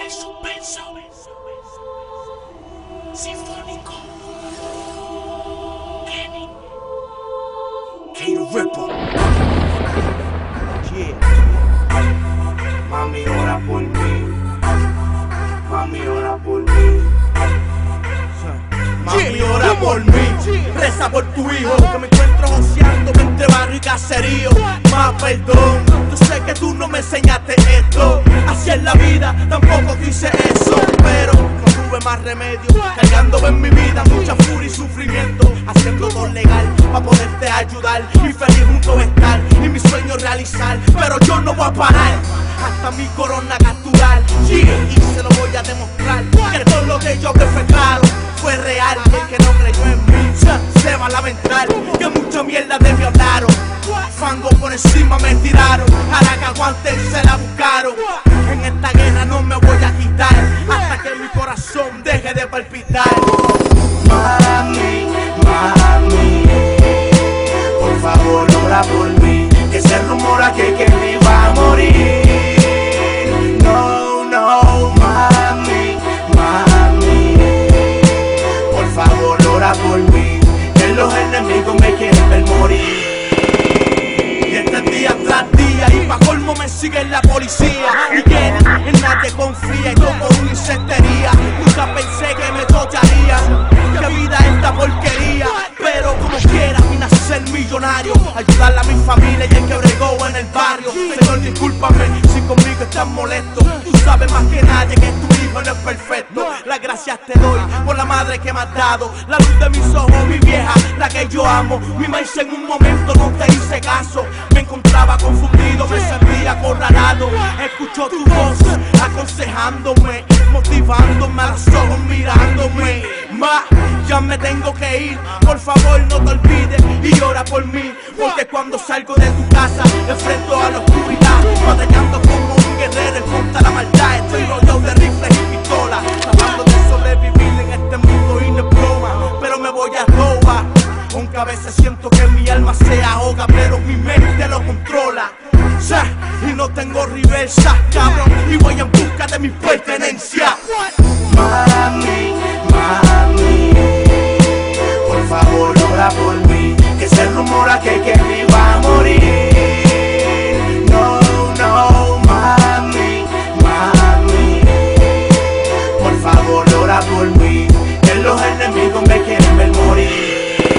El suspenso sinfónico. Kenny Ripple. Yeah. Mami, ora por mí. Mami, ora por mí. Mami, ora por mí. Reza por tu hijo, que me encuentro joseándome entre barrio y caserío. Más perdón, yo sé que tú no me enseñaste esto. Así es la vida, tampoco quise eso. Pero no tuve más remedio, cargándome en mi vida mucha furia y sufrimiento. Haciendo todo legal, para poderte ayudar y feliz juntos estar y mi sueño realizar. Pero yo no voy a parar hasta mi corona capturar. Yeah, y se lo voy a demostrar, que todo lo que yo hablé fue claro, fue real. Y el que no creyó en mí se va a lamentar, que mucha mierda de mí hablaron. Fango por encima me tiraron, para que aguanten se la buscaron. En esta guerra no me voy a quitar, hasta que mi corazón deje de palpitar. Mami, mami, por favor ora por mí, que se rumora que me va a morir. No, no, mami, mami, por favor ora por mí, que los enemigos me quieren ver morir. Y este día tras día y pa' colmo me sigue la policía. Y que en nadie confía y como una incentería. Nunca pensé que me tocaría, que vida esta porquería. Pero como quiera vine a ser millonario, ayudarle a mi familia y el que bregó en el barrio. Señor, discúlpame si conmigo estás molesto. Tú sabes más que nadie que tu hijo no es perfecto. Las gracias te doy por la madre que me has dado, la luz de mis ojos, mi vieja, la que yo amo. Mi maíz en un momento no te hice caso, me encontraba confundido, me sentía acorralado. Escucho tu voz aconsejándome, motivándome, a los ojos mirándome. Ya me tengo que ir, por favor no te olvides y ora por mí, porque cuando salgo de tu casa enfrento a la oscuridad, batallando como un guerrero en contra de la maldad. Estoy rodeado de rifles y pistolas, tratando de sobrevivir en este mundo y no es broma, pero me voy a robar. Aunque a veces siento que mi alma se ahoga, pero mi mente lo controla. Y no tengo reversa, cabrón, y voy en busca de mi pertenencia. Mami, mami, por favor ora por mí, que se rumora que me va a morir. No, no, mami, mami, por favor ora por mí, que los enemigos me quieren ver morir.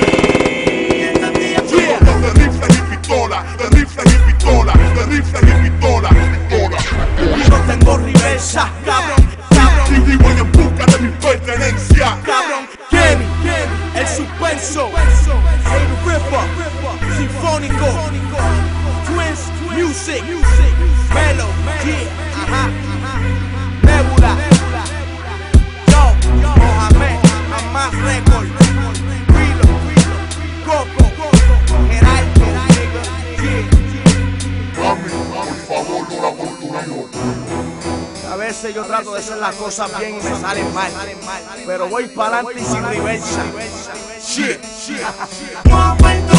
De rifles y pistola, de rifles y pistola, de rifles y pistola, pistola. Y no tengo reversa, cabrón, cabrón, Y voy en busca de mi pertenencia. cabrón. Kenny, el suspenso, el Ripple, sinfónico, Twins Music, Melo, yeah, ajá, Nebula, yo, Mohamed, Amaz Record, Wilo, Coco, Geraldo, yeah. Mami, por favor, ora por tu hijo. A veces yo trato de hacer las cosas bien y me salen mal, pero voy para adelante y sin reversa. Shit.